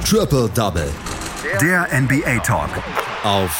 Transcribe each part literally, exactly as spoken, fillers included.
Triple Double. Der N B A-Talk. Auf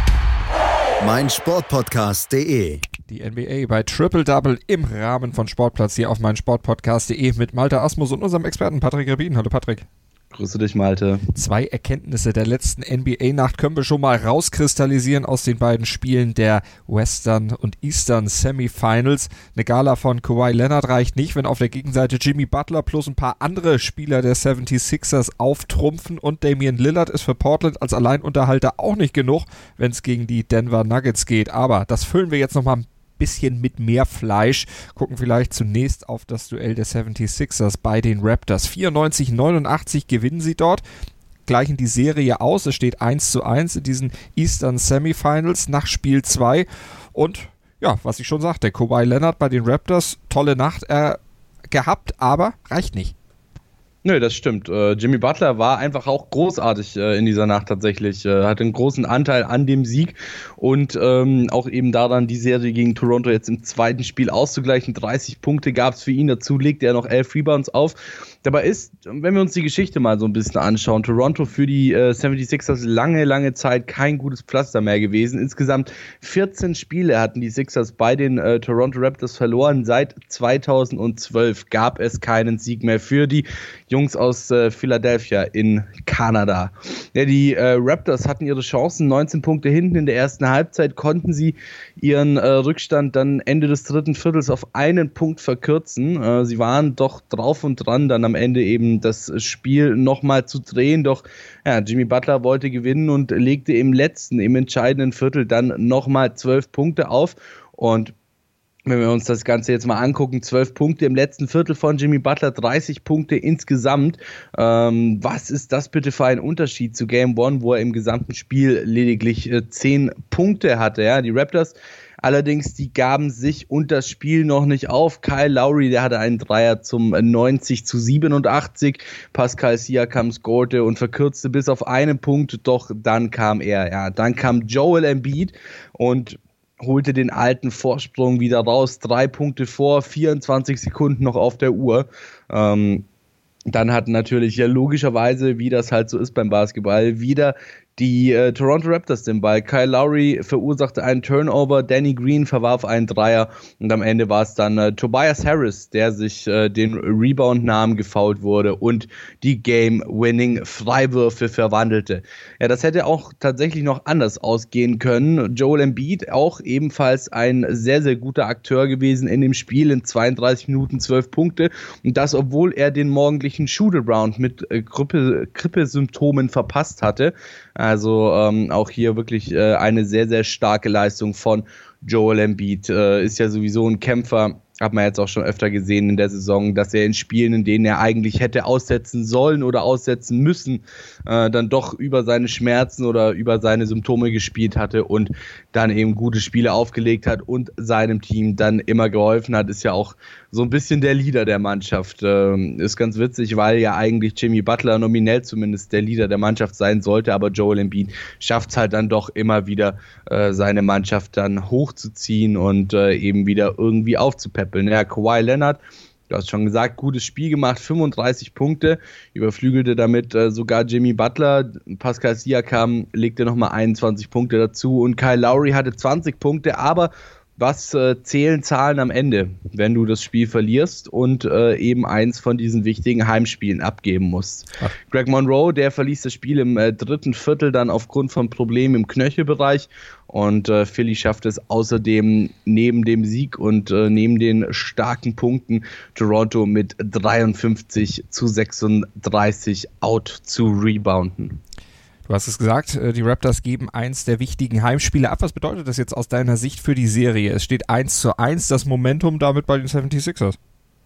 meinsportpodcast punkt de. Die N B A bei Triple Double im Rahmen von Sportplatz hier auf meinsportpodcast punkt de mit Malte Asmus und unserem Experten Patrick Rabin. Hallo Patrick. Grüße dich, Malte. Zwei Erkenntnisse der letzten N B A-Nacht können wir schon mal rauskristallisieren aus den beiden Spielen der Western und Eastern Semifinals. Eine Gala von Kawhi Leonard reicht nicht, wenn auf der Gegenseite Jimmy Butler plus ein paar andere Spieler der seventy-sixers auftrumpfen, und Damian Lillard ist für Portland als Alleinunterhalter auch nicht genug, wenn es gegen die Denver Nuggets geht. Aber das füllen wir jetzt nochmal ein bisschen mit mehr Fleisch, gucken vielleicht zunächst auf das Duell der seventy-sixers bei den Raptors. vierundneunzig neunundachtzig gewinnen sie dort, gleichen die Serie aus, es steht eins zu eins in diesen Eastern Semifinals nach Spiel zwei, und ja, was ich schon sagte, Kawhi Leonard bei den Raptors, tolle Nacht äh, gehabt, aber reicht nicht. Nö, das stimmt. Äh, Jimmy Butler war einfach auch großartig äh, in dieser Nacht tatsächlich. Äh, hatte einen großen Anteil an dem Sieg und ähm, auch eben daran, die Serie gegen Toronto jetzt im zweiten Spiel auszugleichen. dreißig Punkte gab es für ihn. Dazu legte er noch elf Rebounds auf. Dabei ist, wenn wir uns die Geschichte mal so ein bisschen anschauen, Toronto für die äh, seventy-sixers lange, lange Zeit kein gutes Pflaster mehr gewesen. Insgesamt vierzehn Spiele hatten die Sixers bei den äh, Toronto Raptors verloren. Seit zweitausendzwölf gab es keinen Sieg mehr für die Jungs aus äh, Philadelphia in Kanada. Ja, die äh, Raptors hatten ihre Chancen, neunzehn Punkte hinten in der ersten Halbzeit, konnten sie ihren äh, Rückstand dann Ende des dritten Viertels auf einen Punkt verkürzen. Äh, sie waren doch drauf und dran, dann am Ende eben das Spiel nochmal zu drehen, doch ja, Jimmy Butler wollte gewinnen und legte im letzten, im entscheidenden Viertel dann nochmal zwölf Punkte auf. Und wenn wir uns das Ganze jetzt mal angucken, zwölf Punkte im letzten Viertel von Jimmy Butler, dreißig Punkte insgesamt. Ähm, was ist das bitte für ein Unterschied zu Game One, wo er im gesamten Spiel lediglich äh, zehn Punkte hatte? Ja? Die Raptors allerdings, die gaben sich und das Spiel noch nicht auf. Kyle Lowry, der hatte einen Dreier zum neunzig zu siebenundachtzig. Pascal Siakam scorte und verkürzte bis auf einen Punkt, doch dann kam er, ja, dann kam Joel Embiid und holte den alten Vorsprung wieder raus. Drei Punkte vor, vierundzwanzig Sekunden noch auf der Uhr. Ähm, dann hat natürlich ja logischerweise, wie das halt so ist beim Basketball, wieder die äh, Toronto Raptors den Ball. Kyle Lowry verursachte einen Turnover, Danny Green verwarf einen Dreier und am Ende war es dann äh, Tobias Harris, der sich äh, den Rebound nahm, gefoult wurde und die Game-Winning-Freiwürfe verwandelte. Ja, das hätte auch tatsächlich noch anders ausgehen können. Joel Embiid, auch ebenfalls ein sehr, sehr guter Akteur gewesen in dem Spiel, in zweiunddreißig Minuten zwölf Punkte, und das, obwohl er den morgendlichen Shoot-Around mit äh, Grippe, Grippesymptomen verpasst hatte. Also ähm, auch hier wirklich äh, eine sehr, sehr starke Leistung von Joel Embiid. Äh, ist ja sowieso ein Kämpfer, hat man jetzt auch schon öfter gesehen in der Saison, dass er in Spielen, in denen er eigentlich hätte aussetzen sollen oder aussetzen müssen, äh, dann doch über seine Schmerzen oder über seine Symptome gespielt hatte und dann eben gute Spiele aufgelegt hat und seinem Team dann immer geholfen hat. Ist ja auch so ein bisschen der Leader der Mannschaft. Ähm, ist ganz witzig, weil ja eigentlich Jimmy Butler nominell zumindest der Leader der Mannschaft sein sollte, aber Joel Embiid schafft es halt dann doch immer wieder, äh, seine Mannschaft dann hochzuziehen und äh, eben wieder irgendwie aufzupeppen. Ja, Kawhi Leonard, du hast schon gesagt, gutes Spiel gemacht, fünfunddreißig Punkte, überflügelte damit äh, sogar Jimmy Butler. Pascal Siakam legte nochmal einundzwanzig Punkte dazu und Kyle Lowry hatte zwanzig Punkte, aber was äh, zählen Zahlen am Ende, wenn du das Spiel verlierst und äh, eben eins von diesen wichtigen Heimspielen abgeben musst? Ach. Greg Monroe, der verließ das Spiel im äh, dritten Viertel dann aufgrund von Problemen im Knöchelbereich, und äh, Philly schafft es außerdem neben dem Sieg und äh, neben den starken Punkten Toronto mit dreiundfünfzig zu sechsunddreißig out zu rebounden. Du hast es gesagt, die Raptors geben eins der wichtigen Heimspiele ab. Was bedeutet das jetzt aus deiner Sicht für die Serie? Es steht eins zu eins, das Momentum damit bei den seventy-sixers.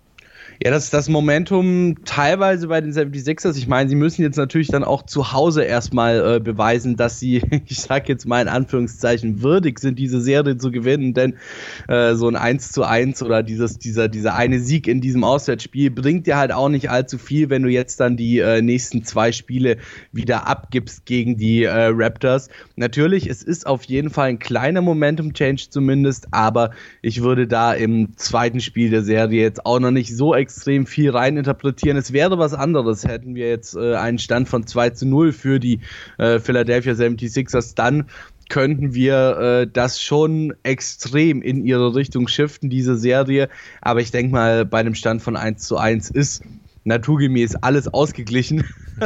Ja, das das Momentum teilweise bei den seventy-sixers. Ich meine, sie müssen jetzt natürlich dann auch zu Hause erstmal äh, beweisen, dass sie, ich sag jetzt mal in Anführungszeichen, würdig sind, diese Serie zu gewinnen, denn äh, so ein eins zu eins oder dieses dieser dieser eine Sieg in diesem Auswärtsspiel bringt dir halt auch nicht allzu viel, wenn du jetzt dann die äh, nächsten zwei Spiele wieder abgibst gegen die äh, Raptors. Natürlich, es ist auf jeden Fall ein kleiner Momentum-Change zumindest, aber ich würde da im zweiten Spiel der Serie jetzt auch noch nicht so extrem extrem viel reininterpretieren. Es wäre was anderes, hätten wir jetzt äh, einen Stand von zwei zu null für die äh, Philadelphia seventy-sixers, dann könnten wir äh, das schon extrem in ihre Richtung shiften, diese Serie. Aber ich denke mal, bei einem Stand von eins zu eins ist naturgemäß alles ausgeglichen.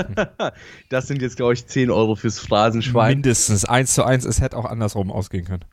Das sind jetzt, glaube ich, zehn Euro fürs Phrasenschwein. Mindestens eins zu eins, es hätte auch andersrum ausgehen können.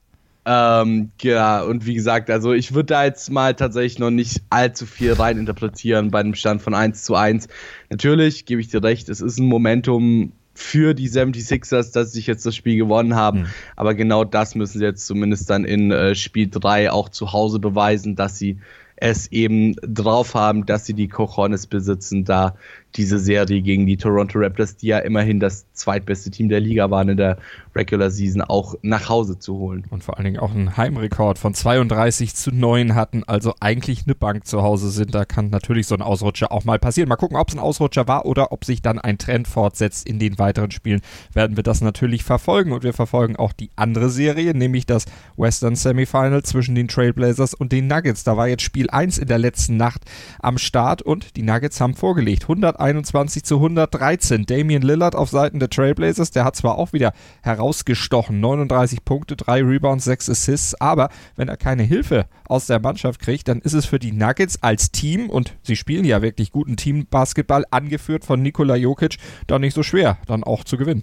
Ähm, ja, und wie gesagt, also ich würde da jetzt mal tatsächlich noch nicht allzu viel reininterpretieren bei einem Stand von eins zu eins. Natürlich, gebe ich dir recht, es ist ein Momentum für die seventy-sixers, dass sie sich jetzt das Spiel gewonnen haben, mhm. aber genau das müssen sie jetzt zumindest dann in äh, Spiel drei auch zu Hause beweisen, dass sie es eben drauf haben, dass sie die Cojones besitzen, da diese Serie gegen die Toronto Raptors, die ja immerhin das zweitbeste Team der Liga waren in der Regular Season, auch nach Hause zu holen. Und vor allen Dingen auch einen Heimrekord von zweiunddreißig zu neun hatten, also eigentlich eine Bank zu Hause sind. Da kann natürlich so ein Ausrutscher auch mal passieren. Mal gucken, ob es ein Ausrutscher war oder ob sich dann ein Trend fortsetzt in den weiteren Spielen. Werden wir das natürlich verfolgen und wir verfolgen auch die andere Serie, nämlich das Western Semifinal zwischen den Trailblazers und den Nuggets. Da war jetzt Spiel eins in der letzten Nacht am Start und die Nuggets haben vorgelegt. hunderteinundzwanzig zu hundertdreizehn. Damian Lillard auf Seiten der Trailblazers, der hat zwar auch wieder herausgestochen, neununddreißig Punkte, drei Rebounds, sechs Assists, aber wenn er keine Hilfe aus der Mannschaft kriegt, dann ist es für die Nuggets als Team, und sie spielen ja wirklich guten Teambasketball, angeführt von Nikola Jokic, doch nicht so schwer, dann auch zu gewinnen.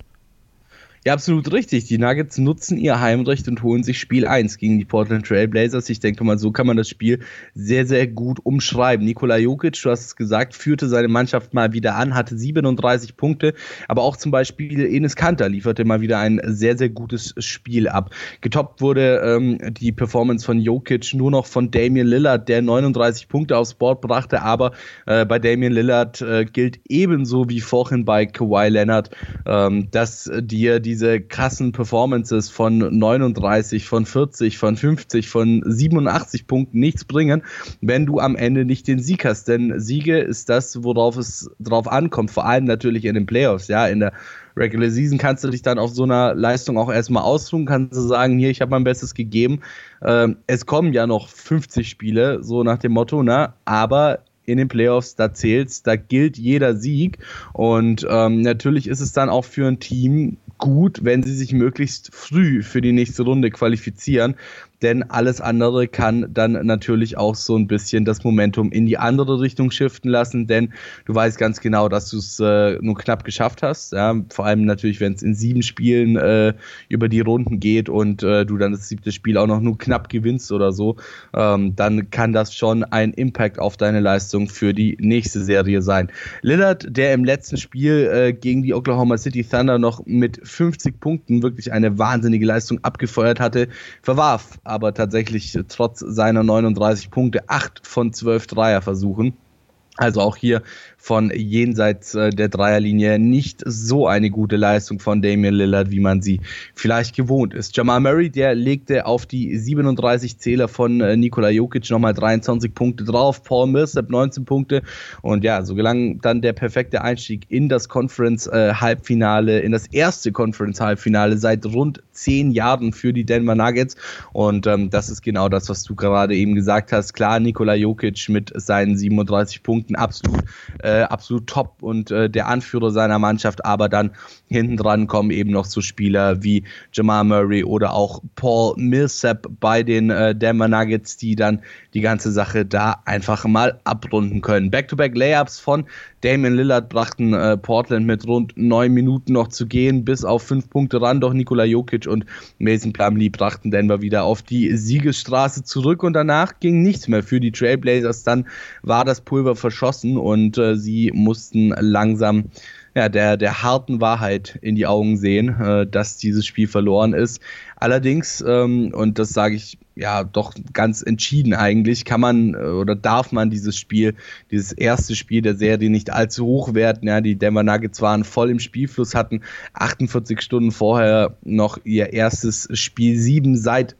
Ja, absolut richtig. Die Nuggets nutzen ihr Heimrecht und holen sich Spiel eins gegen die Portland Trail Blazers. Ich denke mal, so kann man das Spiel sehr, sehr gut umschreiben. Nikola Jokic, du hast es gesagt, führte seine Mannschaft mal wieder an, hatte siebenunddreißig Punkte, aber auch zum Beispiel Enes Kanter lieferte mal wieder ein sehr, sehr gutes Spiel ab. Getoppt wurde ähm, die Performance von Jokic nur noch von Damian Lillard, der neununddreißig Punkte aufs Board brachte, aber äh, bei Damian Lillard äh, gilt ebenso wie vorhin bei Kawhi Leonard, ähm, dass dir die diese krassen Performances von neununddreißig, von vierzig, von fünfzig, von siebenundachtzig Punkten nichts bringen, wenn du am Ende nicht den Sieg hast. Denn Siege ist das, worauf es drauf ankommt, vor allem natürlich in den Playoffs. Ja, in der Regular Season kannst du dich dann auf so einer Leistung auch erstmal ausruhen, kannst du sagen, hier, ich habe mein Bestes gegeben. Ähm, es kommen ja noch fünfzig Spiele, so nach dem Motto, ne? Aber in den Playoffs, da zählt's, da gilt jeder Sieg und ähm, natürlich ist es dann auch für ein Team gut, wenn sie sich möglichst früh für die nächste Runde qualifizieren, denn alles andere kann dann natürlich auch so ein bisschen das Momentum in die andere Richtung shiften lassen, denn du weißt ganz genau, dass du es äh, nur knapp geschafft hast, ja? Vor allem natürlich, wenn es in sieben Spielen äh, über die Runden geht und äh, du dann das siebte Spiel auch noch nur knapp gewinnst oder so, ähm, dann kann das schon ein Impact auf deine Leistung für die nächste Serie sein. Lillard, der im letzten Spiel äh, gegen die Oklahoma City Thunder noch mit fünfzig Punkten wirklich eine wahnsinnige Leistung abgefeuert hatte, verwarf aber tatsächlich trotz seiner neununddreißig Punkte acht von zwölf Dreierversuchen. Also auch hier von jenseits äh, der Dreierlinie nicht so eine gute Leistung von Damian Lillard, wie man sie vielleicht gewohnt ist. Jamal Murray, der legte auf die siebenunddreißig Zähler von äh, Nikola Jokic nochmal dreiundzwanzig Punkte drauf, Paul Millsap neunzehn Punkte und ja, so gelang dann der perfekte Einstieg in das Conference-Halbfinale, äh, in das erste Conference-Halbfinale seit rund zehn Jahren für die Denver Nuggets und ähm, das ist genau das, was du gerade eben gesagt hast. Klar, Nikola Jokic mit seinen siebenunddreißig Punkten absolut äh, absolut top und äh, der Anführer seiner Mannschaft, aber dann hinten dran kommen eben noch so Spieler wie Jamal Murray oder auch Paul Millsap bei den äh, Denver Nuggets, die dann die ganze Sache da einfach mal abrunden können. Back-to-back-Layups von Damian Lillard brachten äh, Portland mit rund neun Minuten noch zu gehen, bis auf fünf Punkte ran, doch Nikola Jokic und Mason Plumlee brachten Denver wieder auf die Siegesstraße zurück und danach ging nichts mehr für die Trailblazers, dann war das Pulver verschossen und äh, sie mussten langsam ja, der, der harten Wahrheit in die Augen sehen, äh, dass dieses Spiel verloren ist. Allerdings, ähm, und das sage ich ja doch ganz entschieden eigentlich, kann man äh, oder darf man dieses Spiel, dieses erste Spiel der Serie nicht allzu hoch werten. Ja, die Denver Nuggets waren voll im Spielfluss, hatten achtundvierzig Stunden vorher noch ihr erstes Spiel sieben seit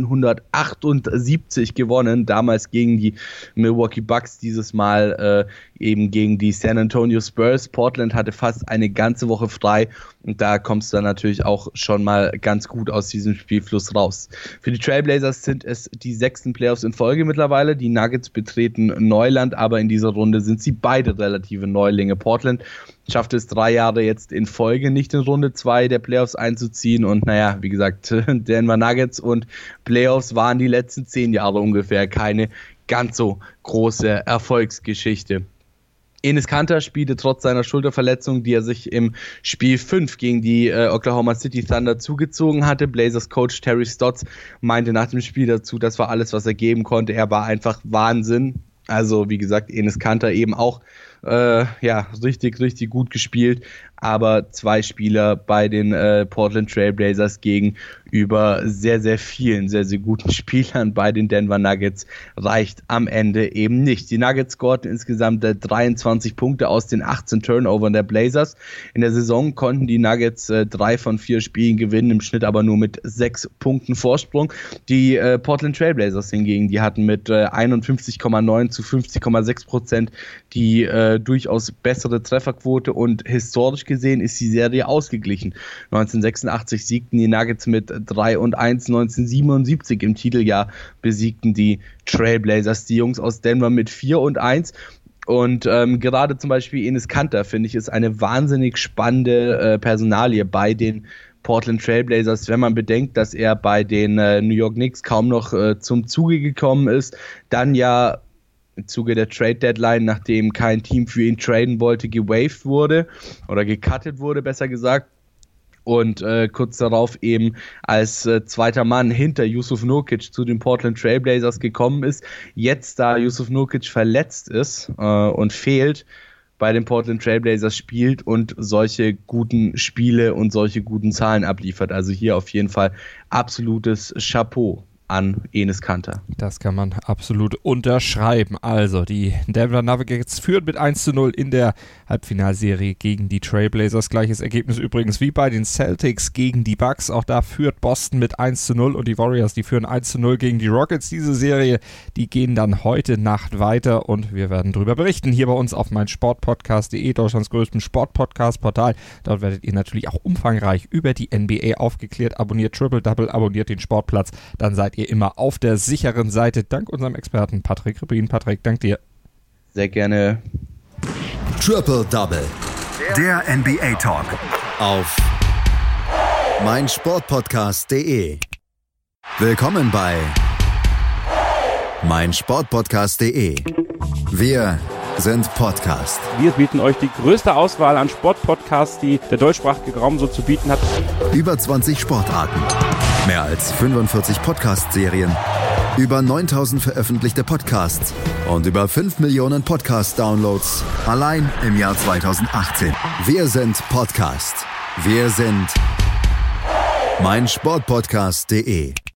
neunzehnhundertachtundsiebzig gewonnen, damals gegen die Milwaukee Bucks, dieses Mal äh, eben gegen die San Antonio Spurs. Portland hatte fast eine ganze Woche frei und da kommst du dann natürlich auch schon mal ganz gut aus diesem Spielfluss raus. Für die Trailblazers sind es die sechsten Playoffs in Folge mittlerweile. Die Nuggets betreten Neuland, aber in dieser Runde sind sie beide relative Neulinge. Portland schafft es drei Jahre jetzt in Folge nicht in Runde zwei der Playoffs einzuziehen und naja, wie gesagt, Denver Nuggets und Playoffs waren die letzten zehn Jahre ungefähr keine ganz so große Erfolgsgeschichte. Enes Kanter spielte trotz seiner Schulterverletzung, die er sich im Spiel fünf gegen die äh, Oklahoma City Thunder zugezogen hatte. Blazers Coach Terry Stotts meinte nach dem Spiel dazu, das war alles, was er geben konnte. Er war einfach Wahnsinn. Also wie gesagt, Enes Kanter eben auch äh, ja, richtig, richtig gut gespielt, aber zwei Spieler bei den äh, Portland Trailblazers gegenüber sehr, sehr vielen, sehr, sehr guten Spielern bei den Denver Nuggets reicht am Ende eben nicht. Die Nuggets scorten insgesamt äh, dreiundzwanzig Punkte aus den achtzehn Turnovern der Blazers. In der Saison konnten die Nuggets äh, drei von vier Spielen gewinnen, im Schnitt aber nur mit sechs Punkten Vorsprung. Die äh, Portland Trailblazers hingegen, die hatten mit äh, einundfünfzig Komma neun zu fünfzig Komma sechs Prozent die äh, durchaus bessere Trefferquote und historisch gesehen ist die Serie ausgeglichen. neunzehnhundertsechsundachtzig siegten die Nuggets mit drei und eins, neunzehnhundertsiebenundsiebzig im Titeljahr besiegten die Trailblazers die Jungs aus Denver mit vier und eins. Und ähm, gerade zum Beispiel Enes Kanter, finde ich, ist eine wahnsinnig spannende äh, Personalie bei den Portland Trailblazers, wenn man bedenkt, dass er bei den äh, New York Knicks kaum noch äh, zum Zuge gekommen ist, dann ja im Zuge der Trade-Deadline, nachdem kein Team für ihn traden wollte, gewaved wurde oder gecuttet wurde, besser gesagt. Und äh, kurz darauf eben als äh, zweiter Mann hinter Jusuf Nurkic zu den Portland Trailblazers gekommen ist. Jetzt, da Jusuf Nurkic verletzt ist äh, und fehlt, bei den Portland Trailblazers spielt und solche guten Spiele und solche guten Zahlen abliefert. Also hier auf jeden Fall absolutes Chapeau an Enes Kanter. Das kann man absolut unterschreiben. Also, die Denver Nuggets führen mit eins zu null in der Halbfinalserie gegen die Trailblazers. Gleiches Ergebnis übrigens wie bei den Celtics gegen die Bucks. Auch da führt Boston mit eins zu null und die Warriors, die führen eins zu null gegen die Rockets. Diese Serie, die gehen dann heute Nacht weiter und wir werden darüber berichten. Hier bei uns auf meinsportpodcast punkt de, Deutschlands größtem Sportpodcast-Portal. Dort werdet ihr natürlich auch umfangreich über die N B A aufgeklärt. Abonniert Triple Double, abonniert den Sportplatz. Dann seid ihr immer auf der sicheren Seite. Dank unserem Experten Patrick Rubin. Patrick, dank dir. Sehr gerne. Triple Double. Der N B A-Talk. Auf meinsportpodcast punkt de. Willkommen bei meinsportpodcast punkt de. Wir sind Podcast. Wir bieten euch die größte Auswahl an Sportpodcasts, die der deutschsprachige Raum so zu bieten hat. Über zwanzig Sportarten. Mehr als fünfundvierzig Podcast-Serien. Über neuntausend veröffentlichte Podcasts. Und über fünf Millionen Podcast-Downloads. Allein im Jahr zweitausendachtzehn. Wir sind Podcast. Wir sind meinsportpodcast punkt de.